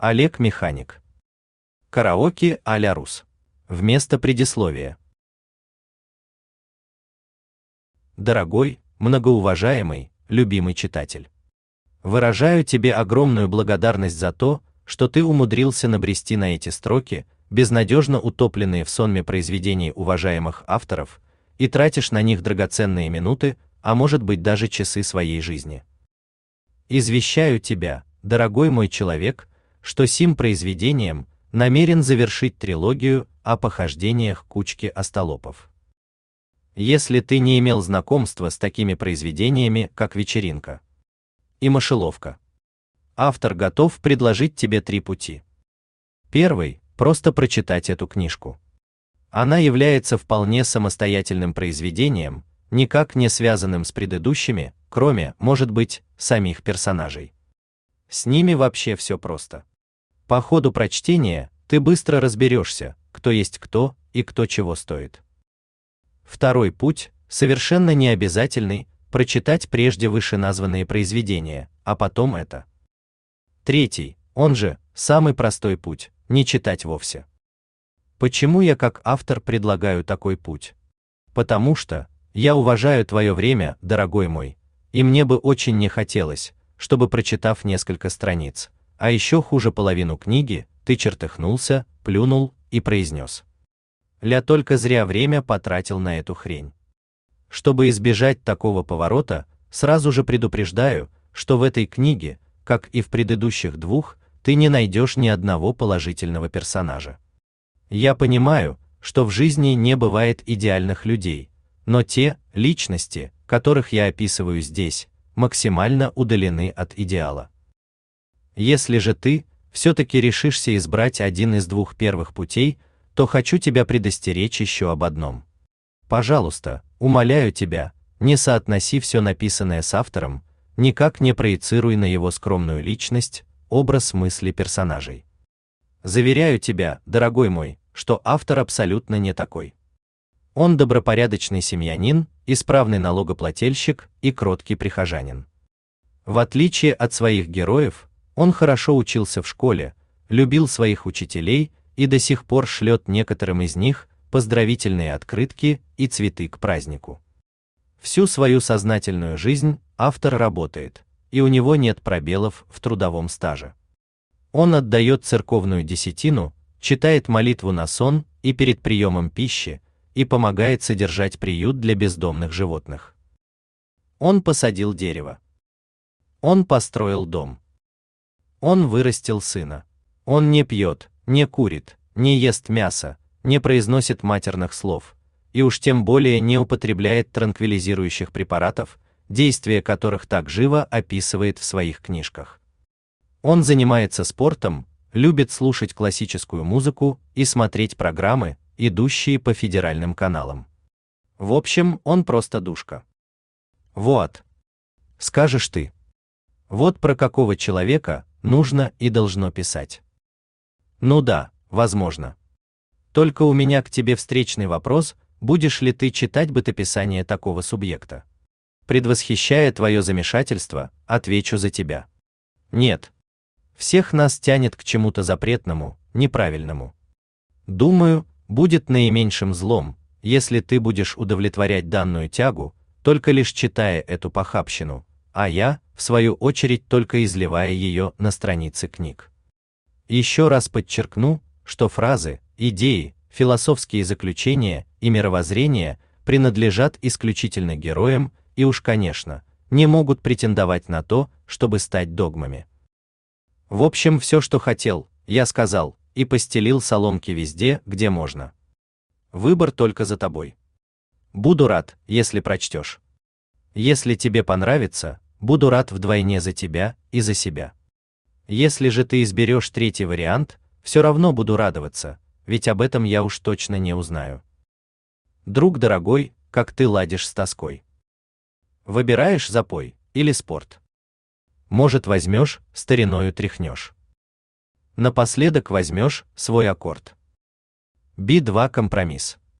Олег Механик. Караоке а-ля Рус. Вместо предисловия. Дорогой, многоуважаемый, любимый читатель. Выражаю тебе огромную благодарность за то, что ты умудрился набрести на эти строки, безнадежно утопленные в сонме произведений уважаемых авторов, и тратишь на них драгоценные минуты, а может быть даже часы своей жизни. Извещаю тебя, дорогой мой человек, что сим произведением намерен завершить трилогию о похождениях кучки остолопов. Если ты не имел знакомства с такими произведениями, как «Вечеринка» и «Мышеловка», автор готов предложить тебе 3 пути. Первый – просто прочитать эту книжку. Она является вполне самостоятельным произведением, никак не связанным с предыдущими, кроме, может быть, самих персонажей. С ними вообще все просто. По ходу прочтения ты быстро разберешься, кто есть кто и кто чего стоит. Второй путь, совершенно не обязательный, прочитать прежде вышеназванные произведения, а потом это. Третий, он же, самый простой путь, не читать вовсе. Почему я как автор предлагаю такой путь? Потому что я уважаю твое время, дорогой мой, и мне бы очень не хотелось, чтобы, прочитав несколько страниц, а еще хуже половину книги, ты чертыхнулся, плюнул и произнес: «Ля, только зря время потратил на эту хрень». Чтобы избежать такого поворота, сразу же предупреждаю, что в этой книге, как и в предыдущих 2, ты не найдешь ни одного положительного персонажа. Я понимаю, что в жизни не бывает идеальных людей, но те личности, которых я описываю здесь, максимально удалены от идеала. Если же ты все-таки решишься избрать один из 2 первых путей, то хочу тебя предостеречь еще об одном. Пожалуйста, умоляю тебя, не соотноси все написанное с автором, никак не проецируй на его скромную личность, образ мысли персонажей. Заверяю тебя, дорогой мой, что автор абсолютно не такой. Он добропорядочный семьянин, исправный налогоплательщик и кроткий прихожанин. В отличие от своих героев, он хорошо учился в школе, любил своих учителей и до сих пор шлет некоторым из них поздравительные открытки и цветы к празднику. Всю свою сознательную жизнь автор работает, и у него нет пробелов в трудовом стаже. Он отдает церковную десятину, читает молитву на сон и перед приемом пищи, и помогает содержать приют для бездомных животных. Он посадил дерево. Он построил дом. Он вырастил сына. Он не пьет, не курит, не ест мясо, не произносит матерных слов, и уж тем более не употребляет транквилизирующих препаратов, действие которых так живо описывает в своих книжках. Он занимается спортом, любит слушать классическую музыку и смотреть программы, идущие по федеральным каналам. В общем, он просто душка. Вот. Скажешь ты. Вот про какого человека нужно и должно писать. Ну да, возможно. Только у меня к тебе встречный вопрос: будешь ли ты читать бытописание такого субъекта? Предвосхищая твое замешательство, отвечу за тебя. Нет. Всех нас тянет к чему-то запретному, неправильному. Думаю, будет наименьшим злом, если ты будешь удовлетворять данную тягу, только лишь читая эту похабщину, а я, в свою очередь, только изливая ее на страницы книг. Еще раз подчеркну, что фразы, идеи, философские заключения и мировоззрения принадлежат исключительно героям и уж, конечно, не могут претендовать на то, чтобы стать догмами. В общем, все, что хотел, я сказал, и постелил соломки везде, где можно. Выбор только за тобой. Буду рад, если прочтешь. Если тебе понравится, буду рад вдвойне за тебя и за себя. Если же ты изберешь 3-й вариант, все равно буду радоваться, ведь об этом я уж точно не узнаю. Друг дорогой, как ты ладишь с тоской? Выбираешь запой или спорт? Может, возьмешь, стариною тряхнешь? Напоследок возьмешь свой аккорд. Би-2 компромисс.